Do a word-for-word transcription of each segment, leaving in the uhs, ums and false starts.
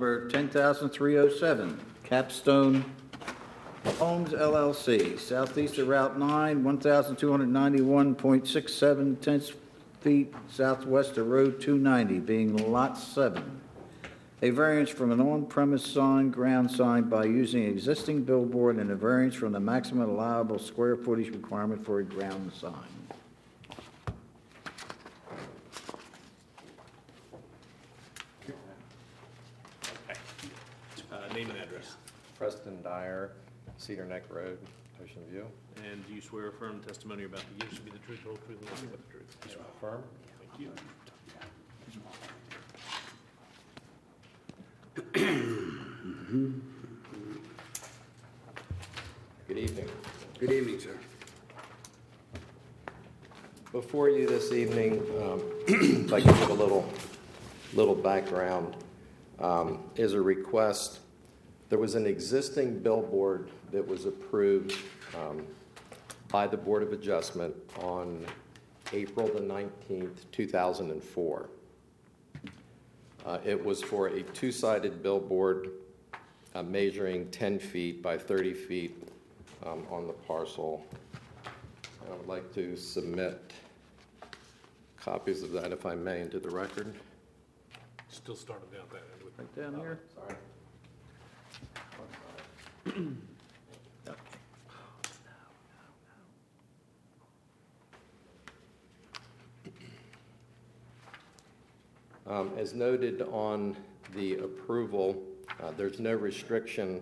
number ten thousand three oh seven, Capstone Homes L L C, southeast of Route nine, one thousand two hundred ninety-one point six seven tenths feet southwest of Road two ninety, being Lot seven. A variance from an on-premise sign, ground sign, by using existing billboard, and a variance from the maximum allowable square footage requirement for a ground sign. Uh, name and address. Preston Dyer, Cedar Neck Road, Ocean View. And do you swear or affirm testimony about the use to be the truth, the whole truth, and nothing but the truth? I affirm. Thank you. Good evening. Good evening, sir. Before you this evening, um, if I can give a little, little background, um, is a request. There was an existing billboard that was approved um, by the Board of Adjustment on April the nineteenth, two thousand four. Uh, it was for a two-sided billboard uh, measuring ten feet by thirty feet um, on the parcel. I would like to submit copies of that, if I may, into the record. Still started down that end with Right down here. Sorry. Um, as noted on the approval, uh, there's no restriction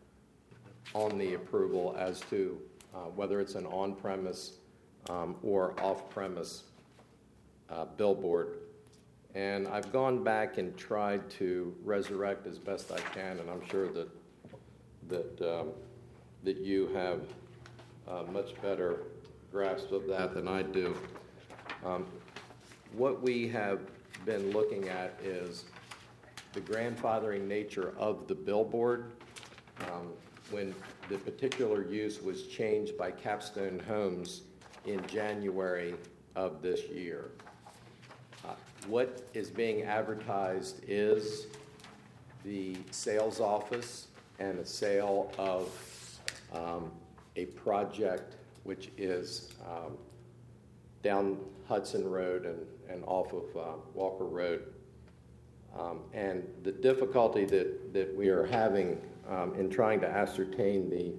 on the approval as to uh, whether it's an on-premise um, or off-premise uh, billboard. And I've gone back and tried to resurrect as best I can, and I'm sure that that um, that you have a much better grasp of that than I do. Um, what we have been looking at is the grandfathering nature of the billboard. Um, when the particular use was changed by Capstone Homes in January of this year. Uh, what is being advertised is the sales office and a sale of um, a project which is um, down Hudson Road and, and off of uh, Walker Road. Um, and the difficulty that, that we are having um, in trying to ascertain the,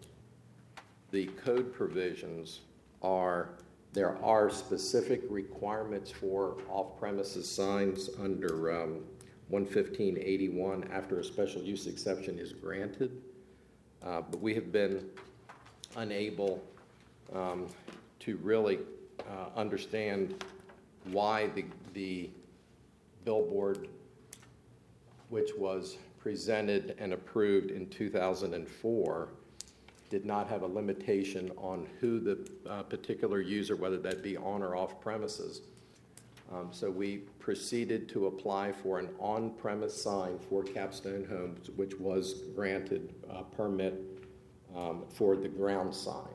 the code provisions are there are specific requirements for off-premises signs under um, one fifteen eighty-one after a special use exception is granted. Uh, but we have been unable um, to really uh, understand why the, the billboard, which was presented and approved in two thousand four, did not have a limitation on who the uh, particular user, whether that be on or off premises. Um, so we proceeded to apply for an on-premise sign for Capstone Homes, which was granted a permit um, for the ground sign.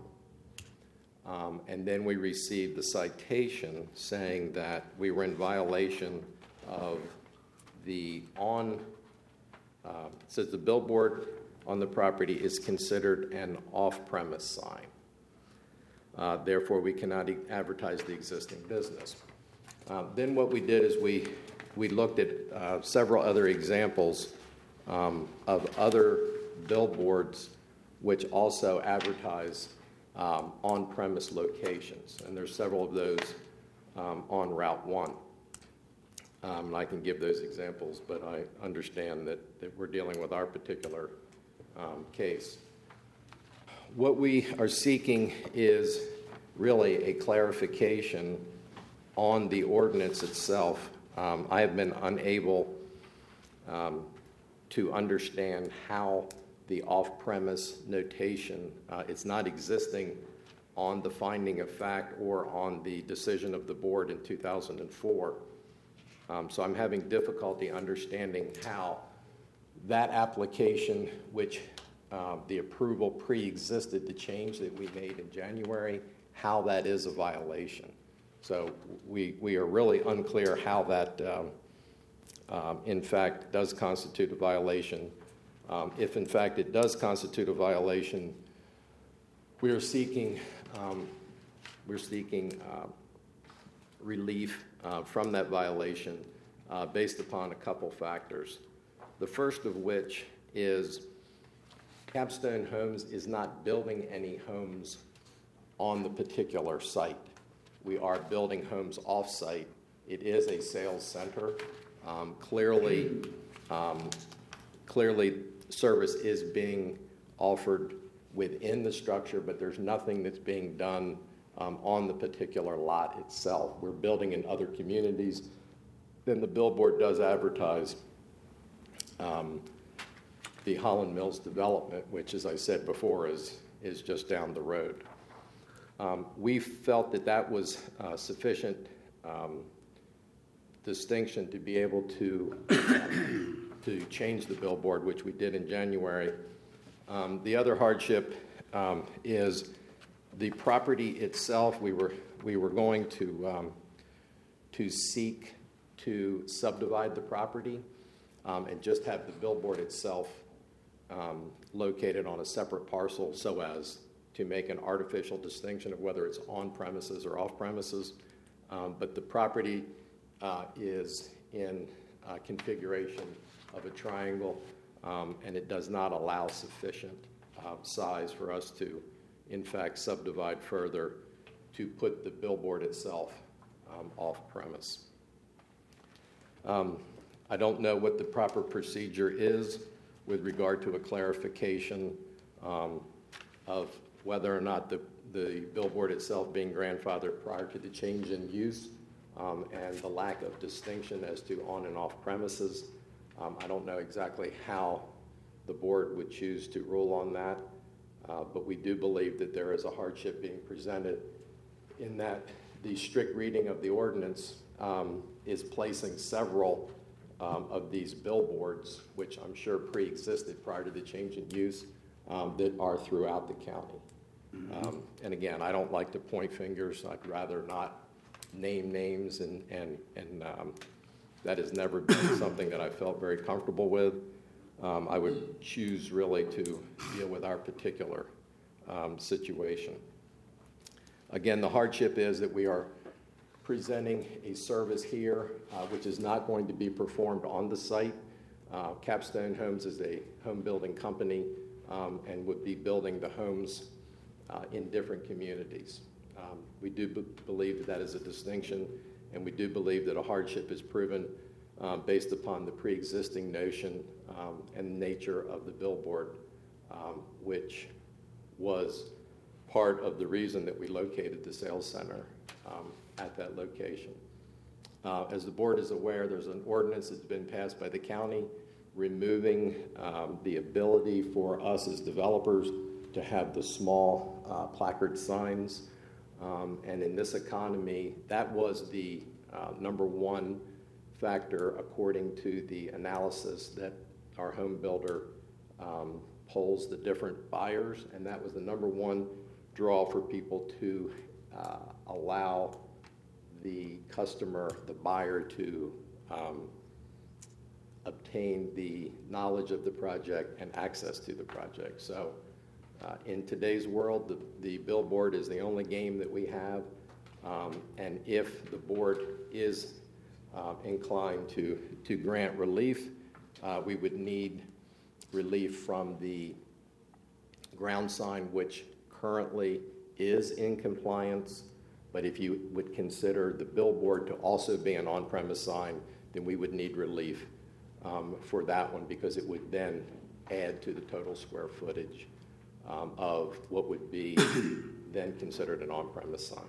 Um, and then we received the citation saying that we were in violation of the on, uh, it says the billboard on the property is considered an off-premise sign. Uh, therefore, we cannot e- advertise the existing business. Uh, then what we did is we, we looked at uh, several other examples um, of other billboards which also advertise um, on-premise locations. And there's several of those um, on Route one. Um, and I can give those examples, but I understand that, that we're dealing with our particular um, case. What we are seeking is really a clarification on the ordinance itself. Um, I have been unable um, to understand how the off-premise notation, uh, it's not existing on the finding of fact or on the decision of the board in two thousand four. Um, so I'm having difficulty understanding how that application, which uh, the approval pre-existed the change that we made in January, how that is a violation. So we we are really unclear how that um, um, in fact, does constitute a violation. Um, if, in fact, it does constitute a violation, we are seeking, um, we're seeking uh, relief uh, from that violation uh, based upon a couple factors. The first of which is Capstone Homes is not building any homes on the particular site. We are building homes off-site. It is a sales center. Um, clearly, um, clearly, service is being offered within the structure, but there's nothing that's being done um, on the particular lot itself. We're building in other communities. Then the billboard does advertise um, the Holland Mills development, which, as I said before, is, is just down the road. Um, we felt that that was uh, sufficient um, distinction to be able to to change the billboard, which we did in January. Um, the other hardship um, is the property itself. We were we were going to um, to seek to subdivide the property um, and just have the billboard itself um, located on a separate parcel, so as to make an artificial distinction of whether it's on premises or off premises. Um, but the property uh, is in uh, configuration of a triangle, um, and it does not allow sufficient uh, size for us to, in fact, subdivide further to put the billboard itself um, off premise. Um, I don't know what the proper procedure is with regard to a clarification um, of whether or not the, the billboard itself being grandfathered prior to the change in use um, and the lack of distinction as to on and off premises. Um, I don't know exactly how the board would choose to rule on that, uh, but we do believe that there is a hardship being presented in that the strict reading of the ordinance um, is placing several um, of these billboards, which I'm sure pre-existed prior to the change in use, um, that are throughout the county. Um, and again, I don't like to point fingers. I'd rather not name names, and, and, and um, that has never been something that I felt very comfortable with. Um, I would choose really to deal with our particular um, situation. Again, the hardship is that we are presenting a service here uh, which is not going to be performed on the site. Uh, Capstone Homes is a home building company um, and would be building the homes Uh, in different communities. Um, we do b- believe that that is a distinction, and we do believe that a hardship is proven um, based upon the pre-existing notion um, and nature of the billboard, um, which was part of the reason that we located the sales center um, at that location. Uh, as the board is aware, there's an ordinance that's been passed by the county removing um, the ability for us as developers to have the small uh, placard signs. Um, and in this economy, that was the uh, number one factor according to the analysis that our home builder um, polls the different buyers, and that was the number one draw for people to uh, allow the customer, the buyer, to um, obtain the knowledge of the project and access to the project. So Uh, in today's world, the, the billboard is the only game that we have, um, and if the board is uh, inclined to, to grant relief, uh, we would need relief from the ground sign, which currently is in compliance, but if you would consider the billboard to also be an on-premise sign, then we would need relief um, for that one, because it would then add to the total square footage Um, of what would be then considered an on-premise sign.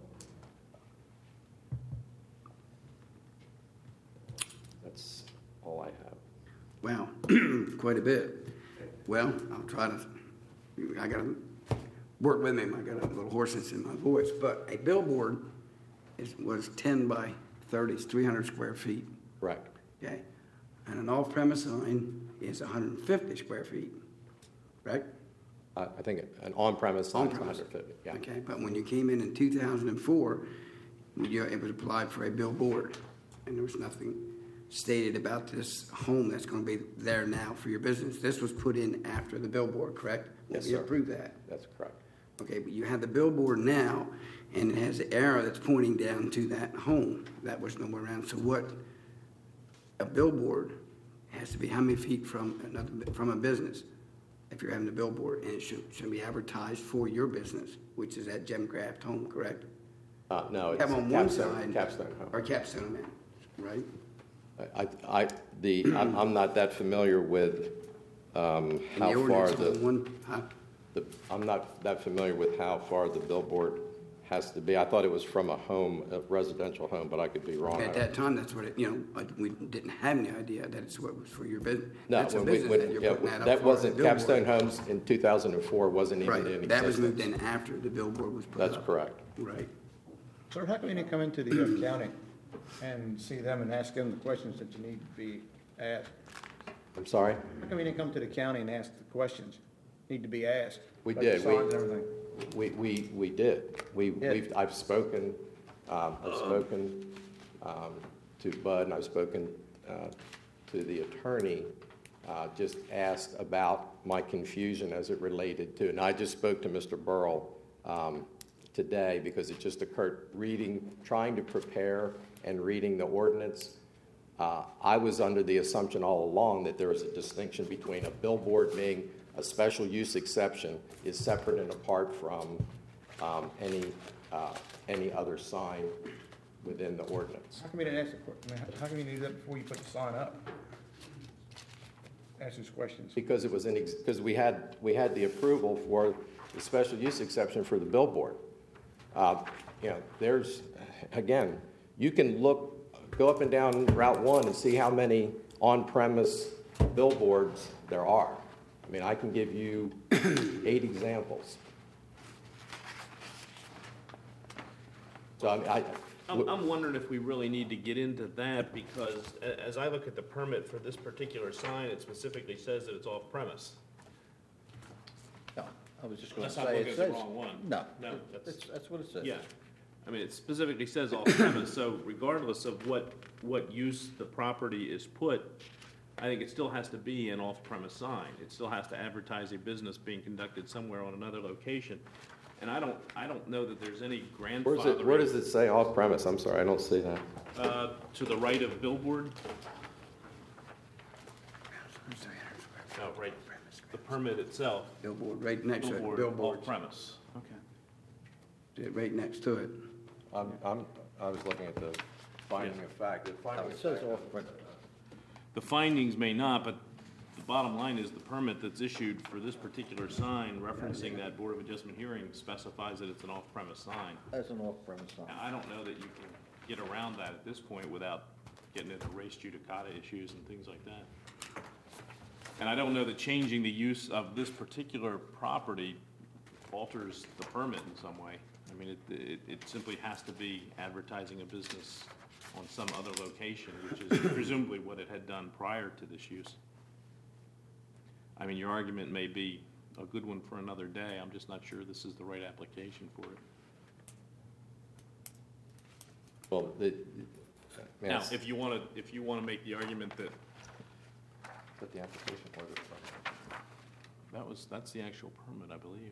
That's all I have. Wow, quite a bit. Well, I'll try to, I got to work with me. I got a little hoarseness in my voice. But a billboard is, was ten by thirty, it's three hundred square feet. Correct. Okay. And an off-premise sign is one hundred fifty square feet, right? Uh, I think an on-premise sign is one On-premise. hundred fifty. Yeah. Okay, but when you came in in two thousand four, you, it was applied for a billboard, and there was nothing. stated about this home that's gonna be there now for your business. This was put in after the billboard, correct? Yes, We sir. approved that. That's correct. Okay, but you have the billboard now, and it has an arrow that's pointing down to that home. That was nowhere around. So what, a billboard has to be how many feet from another, from a business? If you're having a billboard, and it should, should be advertised for your business, which is at Gem Craft Home, correct? Uh, no, it's Have on one Capstone, side. Capstone Home. Or Capstone, man, right? I, I, the, I'm, I'm not that familiar with, um, And how the far ordinance on the, one, huh? the, I'm not that familiar with how far the billboard has to be. I thought it was from a home, a residential home, but I could be wrong. I At don't- that time, that's what it, you know, like, we didn't have any idea that it's what was for your business. No, That's a when we, business when, that you're yeah, putting that up that for, wasn't, the billboard. Capstone Homes in two thousand four wasn't even in Right, existence. that was moved in after the billboard was put up. That's correct. Right. Sir, how come you didn't come into the uh, county and see them and ask them the questions that you need to be asked? I'm sorry? How come you didn't come to the county and ask the questions need to be asked? We about the did. We- signs and everything. We, we, we did. We, Yeah. we've, I've spoken, um, I've spoken, um, to Bud, and I've spoken, uh, to the attorney, uh, just asked about my confusion as it related to, and I just spoke to Mister Burrell, um, today, because it just occurred, reading, trying to prepare and reading the ordinance. Uh, I was under the assumption all along that there was a distinction between a billboard being a special use exception is separate and apart from um, any, uh, any other sign within the ordinance. How come you didn't ask the, que- I mean, how come you didn't do that before you put the sign up? Ask those questions. Because it was in, because we had, we had the approval for the special use exception for the billboard. Uh, You know, there's, again, you can look, go up and down Route one and see how many on-premise billboards there are. I mean, I can give you eight examples. So I, mean, I, I'm, I'm wondering if we really need to get into that, because a- as I look at the permit for this particular sign, it specifically says that it's off premise. No, I was just going to Unless I'm say, looking it at the says. wrong one. No, No, it- that's- it's- that's what it says. Yeah, I mean, it specifically says off premise, so regardless of what, what use the property is put, I think it still has to be an off-premise sign. It still has to advertise a business being conducted somewhere on another location. And I don't, I don't know that there's any where's it, where does grandfathering, it say off-premise? I'm sorry, I don't see that. uh, to the right of billboard. Oh, right, the permit itself, Billboard, right next to it, billboard, billboard, off-premise. Okay. right next to it. I'm, I'm, I was looking at the finding of fact. The finding No, it of says fact- off print. The findings may not, but the bottom line is the permit that's issued for this particular sign referencing that Board of Adjustment hearing specifies that it's an off-premise sign. As an off-premise sign. Now, I don't know that you can get around that at this point without getting into race judicata issues and things like that. And I don't know that changing the use of this particular property alters the permit in some way. I mean, it, it, it simply has to be advertising a business on some other location, which is presumably what it had done prior to this use. I mean, your argument may be a good one for another day. I'm just not sure this is the right application for it. Well, the. Now, yes. if you want to, if you want to make the argument that Put the application order from. that was, that's the actual permit, I believe.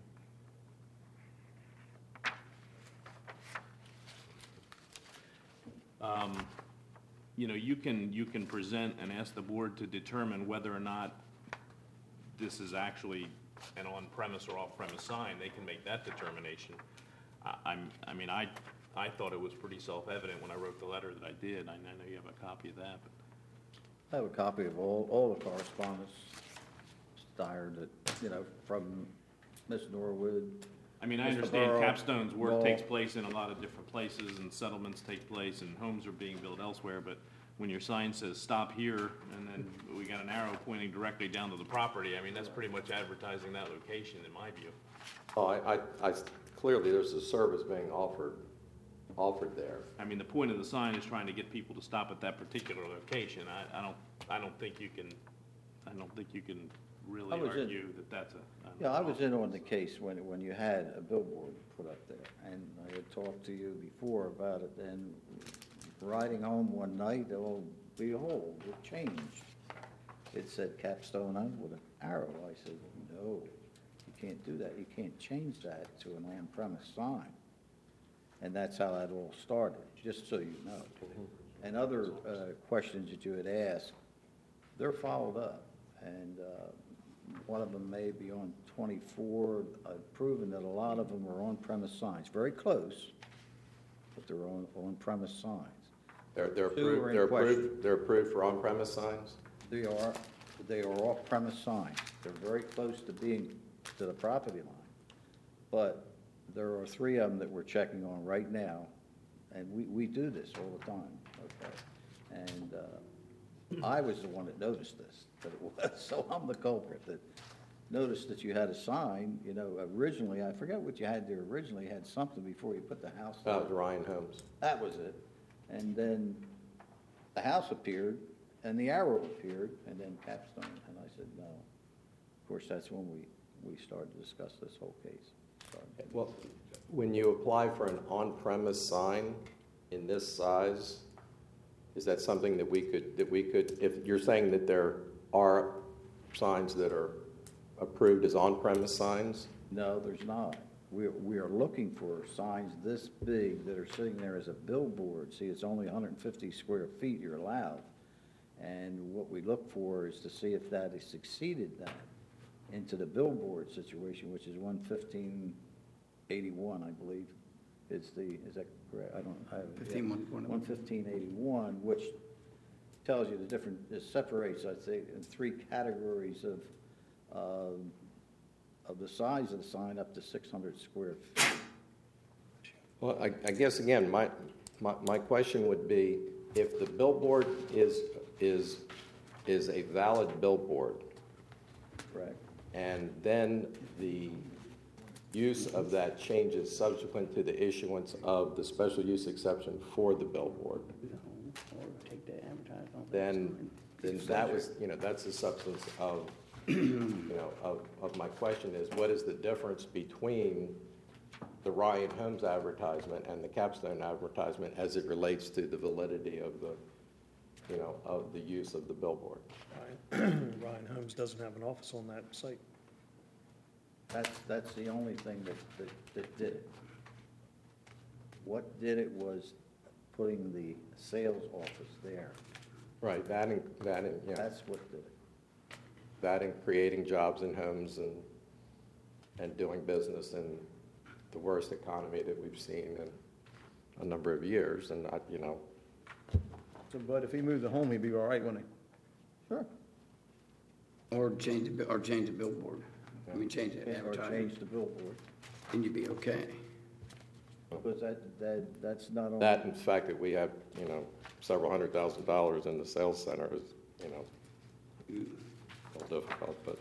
Um, You know, you can, you can present and ask the board to determine whether or not this is actually an on-premise or off-premise sign. They can make that determination. I, I'm, I mean, I, I thought it was pretty self-evident when I wrote the letter that I did. I know you have a copy of that, but. I have a copy of all, all the correspondence, Steyer, that, you know, from Miss Norwood. I mean, I Mister understand Burrow, Capstone's work Ball. takes place in a lot of different places, and settlements take place, and homes are being built elsewhere, but when your sign says stop here, and then we got an arrow pointing directly down to the property, I mean, that's pretty much advertising that location, in my view. Oh, I, I, I, clearly there's a service being offered, offered there. I mean, the point of the sign is trying to get people to stop at that particular location. I, I don't, I don't think you can, I don't think you can really I was in- argue that that's a. an Yeah, I was off- in on the case when, when you had a billboard put up there, and I had talked to you before about it, and riding home one night, all behold, it changed. It said Capstone Inn with an arrow. I said, no, you can't do that. You can't change that to an on-premise sign. And that's how that all started, just so you know. And other uh, questions that you had asked, they're followed up. And uh, one of them may be on twenty-four, I've proven that a lot of them are on-premise signs, very close, but they're on, on-premise signs. They're, they're Two are approved, in they're question. approved, they're approved for on-premise signs? They are, they are off-premise signs. They're very close to being to the property line. But there are three of them that we're checking on right now, and we, we do this all the time, okay? And uh, I was the one that noticed this, that it was, so I'm the culprit that noticed that you had a sign, you know, originally, I forget what you had there originally, you had something before you put the house Uh, there. the Ryan Homes. That was it. And then the house appeared, and the arrow appeared, and then Capstone, and I said, no. Of course, that's when we, we started to discuss this whole case. Started- Well, when you apply for an on-premise sign in this size, is that something that we could, that we could, if you're saying that there are signs that are approved as on-premise signs? No, there's not. We, we are looking for signs this big that are sitting there as a billboard. See, it's only one hundred fifty square feet you're allowed. And what we look for is to see if that has succeeded that into the billboard situation, which is one fifteen eighty-one, I believe, is the, is that correct? I don't, I have. fifteen one twenty-one. one fifteen eighty-one, which tells you the different, it separates, I think, in three categories of, um, of the size of the sign up to six hundred square feet. Well, I, I guess, again, my, my, my question would be, if the billboard is, is, is a valid billboard, Correct. and then the use of that changes subsequent to the issuance of the special use exception for the billboard, Or take the advertisement off. then, then that was, you know, that's the substance of, you know, of, of my question is, what is the difference between the Ryan Homes advertisement and the Capstone advertisement as it relates to the validity of the, you know, of the use of the billboard? Ryan Ryan Homes doesn't have an office on that site. That's, that's the only thing that, that, that did it. What did it was putting the sales office there. Right, that and, that and, yeah, That's what did it. that and creating jobs in homes and, and doing business in the worst economy that we've seen in a number of years, and not, you know, So, but if he moved the home, he'd be all right, wouldn't he? Sure. Or change the, bi- or change the billboard. I mean, change the Or advertising, change the billboard, and you'd be okay. because that, that, that's not only. that and the fact that we have, you know, several hundred thousand dollars in the sales center is, you know, a little difficult, but.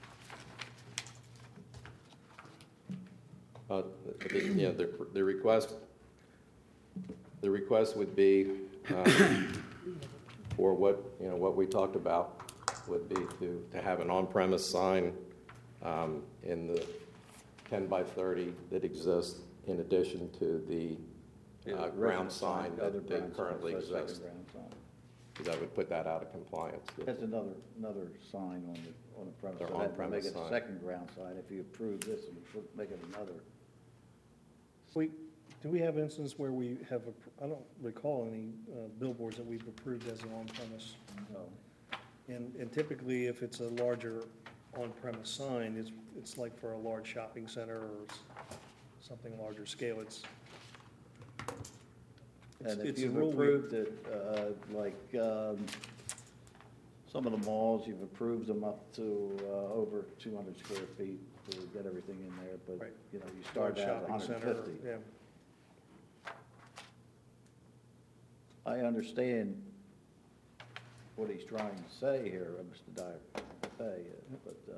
Uh, the- the- you know, the, the request, the request would be, um, for what, you know, what we talked about would be to, to have an on-premise sign, um, in the ten by thirty that exists in addition to the, Yeah, uh, the ground original sign other that ground that sign, currently so second exists. ground sign. Because that would put that out of compliance. with- That's another, another sign on the, on the premise. Their So that would on-premise Make it a sign. second ground sign if you approve this, and you make it another. We, do we have instances where we have, appro- I don't recall any uh, billboards that we've approved as an on-premise. So, And and typically, if it's a larger on-premise sign, it's, it's like for a large shopping center or s- something larger scale. It's, it's And if it's a you've rule we- approved it, uh, like, um, some of the malls, you've approved them up to, uh, over two hundred square feet to get everything in there, but, Right. you know, you large start out at shopping one hundred center, fifty. yeah. I understand what he's trying to say here, uh, Mister Dyer, uh, but, uh,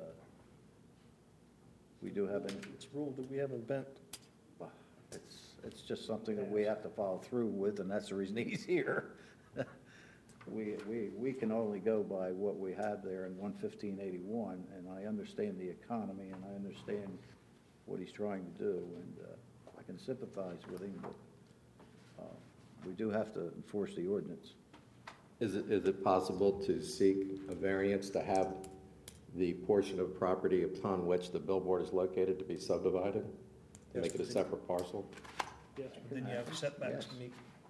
we do have an, It's a rule that we haven't bent. it's, it's just something that we have to follow through with, and that's the reason he's here. We, we, we can only go by what we have there in one fifteen eighty-one, and I understand the economy, and I understand what he's trying to do, and, uh, I can sympathize with him, but, uh, we do have to enforce the ordinance. Is it, is it possible to seek a variance to have the portion of property upon which the billboard is located to be subdivided? To make it a separate parcel? Yes, but then you have setbacks to Yes. meet.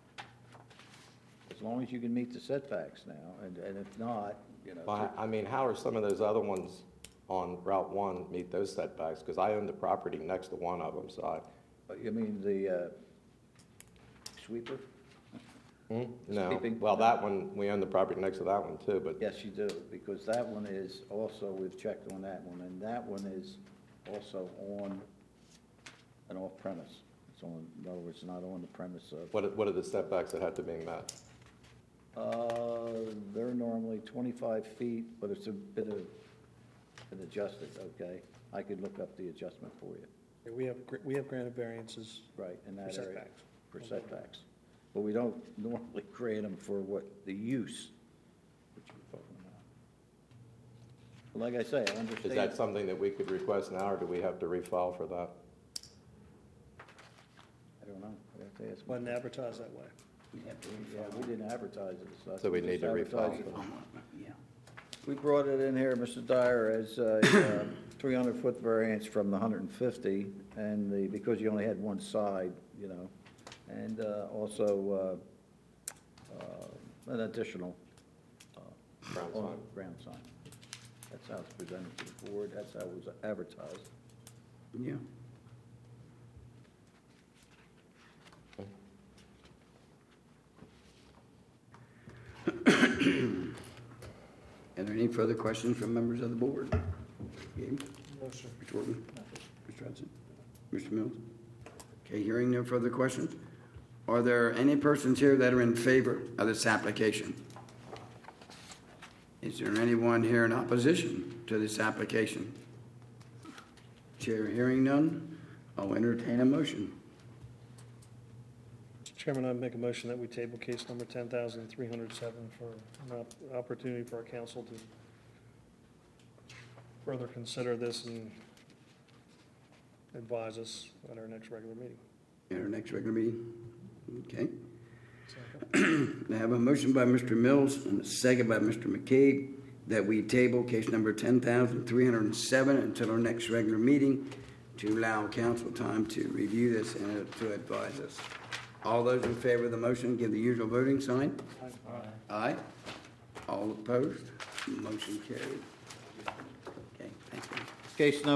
As long as you can meet the setbacks now, and, and if not, you know. Well, I I mean, how are some of those other ones on Route One meet those setbacks? Because I own the property next to one of them, so I, You mean the uh, sweeper? Hmm? No, Sweeping? well, that one, we own the property next to that one too, but Yes, you do, because that one is also, we've checked on that one, and that one is also on an off-premise. It's on, in other words, not on the premise of, what, are- what are the setbacks that have to be met? uh, they're normally twenty-five feet, but it's a bit of, an adjusted, okay? I could look up the adjustment for you, Yeah, We have, gr- we have granted variances right, in for that area. setbacks. For setbacks. But we don't normally grant them for what, the use, which we're talking about. But like I say, I understand. Is that something that we could request now, or do we have to refile for that? I don't know, I have to ask. Wasn't advertised that way. Yeah, we didn't advertise it. So we need to just refile. advertised it. Yeah. We brought it in here, Mister Dyer, as a three hundred foot variance from the one hundred fifty, and the, because you only had one side, you know, and uh, also uh, uh, an additional uh, Ground on- sign. ground sign. That's how it's presented to the board, that's how it was advertised. Yeah. Are there any further questions from members of the board? Gabe? No, sir. Mister Orton? Mister Hudson? Mister Mills? Okay, hearing no further questions. Are there any persons here that are in favor of this application? Is there anyone here in opposition to this application? Chair hearing none, I'll entertain a motion. Mister Chairman, I make a motion that we table case number ten thousand three hundred seven for an op- opportunity for our council to further consider this and advise us at our next regular meeting. At our next regular meeting? Okay. I have a motion by Mister Mills and a second by Mister McCabe that we table case number ten thousand three hundred seven until our next regular meeting to allow council time to review this and to advise us. All those in favor of the motion, give the usual voting sign. Aye. All opposed? Motion carried. Okay, thank you. Case number